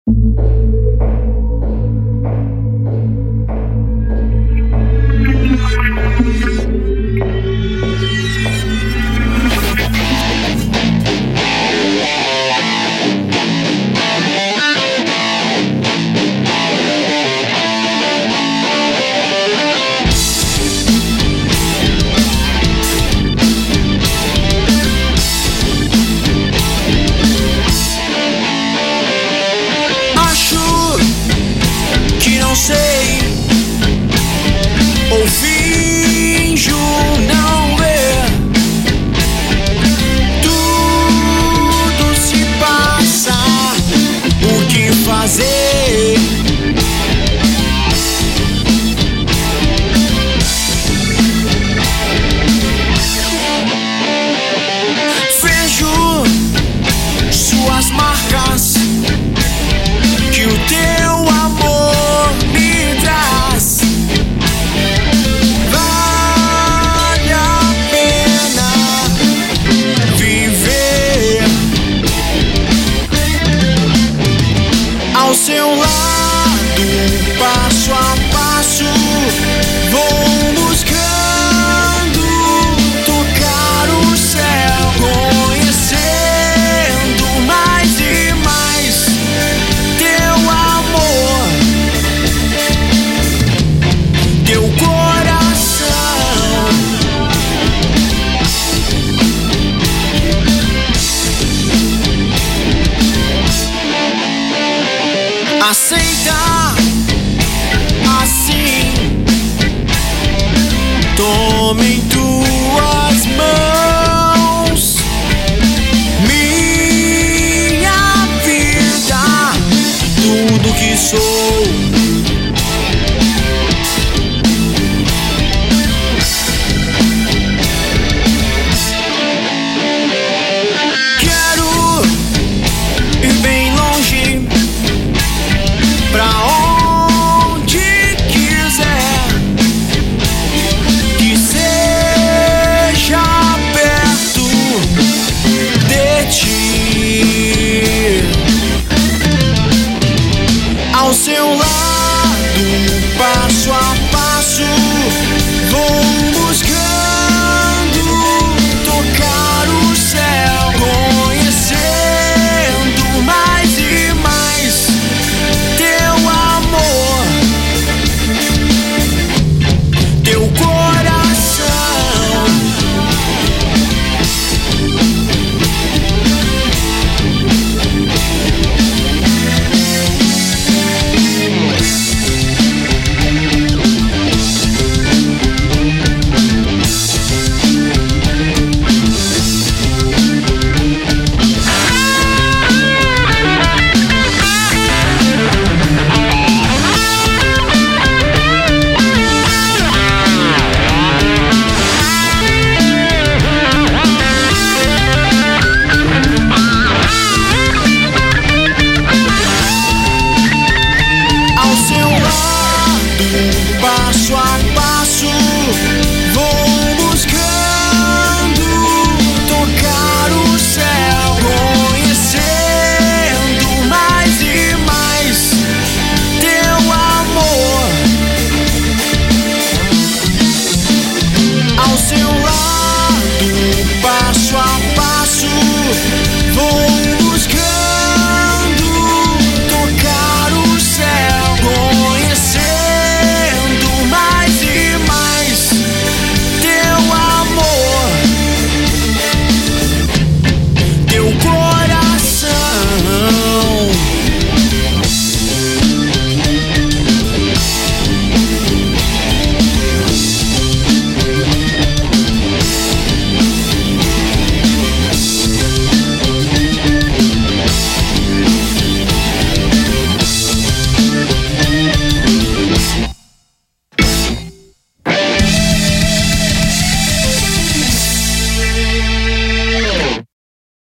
Sei ou finjo não ver. Tudo se passa, o que fazer? Vejo suas marcas, que o teu amor me traz. Vale a pena viver ao seu lado, passo a passo. Vou buscando tocar o céu, conhecendo mais e mais teu amor, teu coração. Aceita assim, tome em tuas mãos minha vida, tudo que sou.